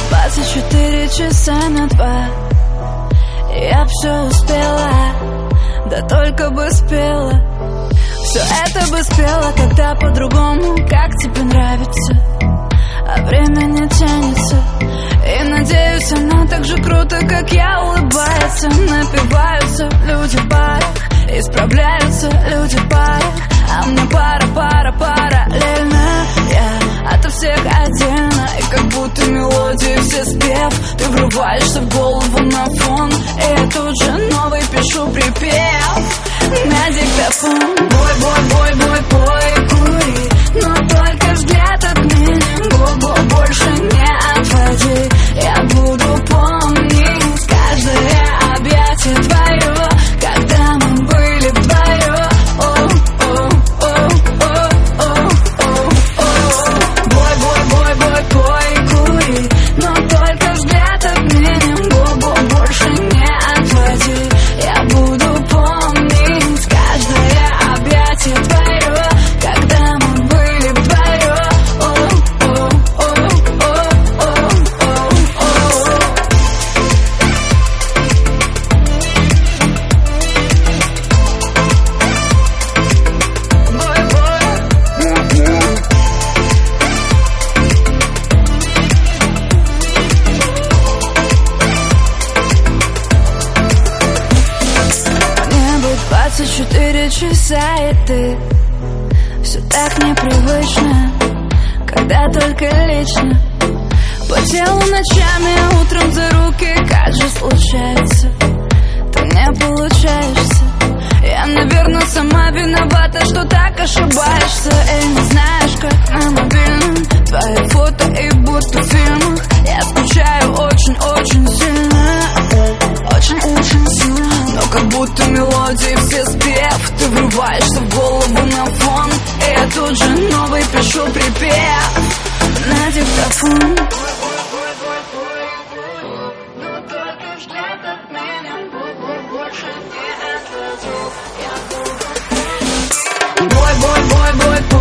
24 часа на 2. Я все успела, да только бы спела. Все это бы спела, когда по-другому, как тебе нравится. А время не тянется. И надеюсь, она так же круто, как я, улыбается. Напиваются люди в барах, исправляются люди в парах. А мне пара параллельно. Я ото всех отдельно. И как будто мелодии все спев. Ты врываешься в голову на фон. И я тут же новый пишу припев на диктофон. Бой, кури, но только взгляд отменим. Больше не отводи. Я буду помнить каждое объятие твое, когда мы были вдвоем. Бой, кури, но только взгляд отменим. Больше не отводи. Я буду помнить каждое объятие твое, когда мы были вдвоем. Небо 24 часа, и ты все так непривычно, когда только лично. По телу ночами, а утром за руки, как же случается, ты не получаешься. Я, наверное, сама виновата, что так ошибаешься. И не знаешь, как на мобильном твои фото и будто в фильмах. Я скучаю очень-очень сильно, очень-очень сильно. Но как будто мелодии все спев. Ты врываешься в голову на фон. И я тут же новый пишу припев на диктофон. Но только взгляд отменим. Больше не отводи. Бой,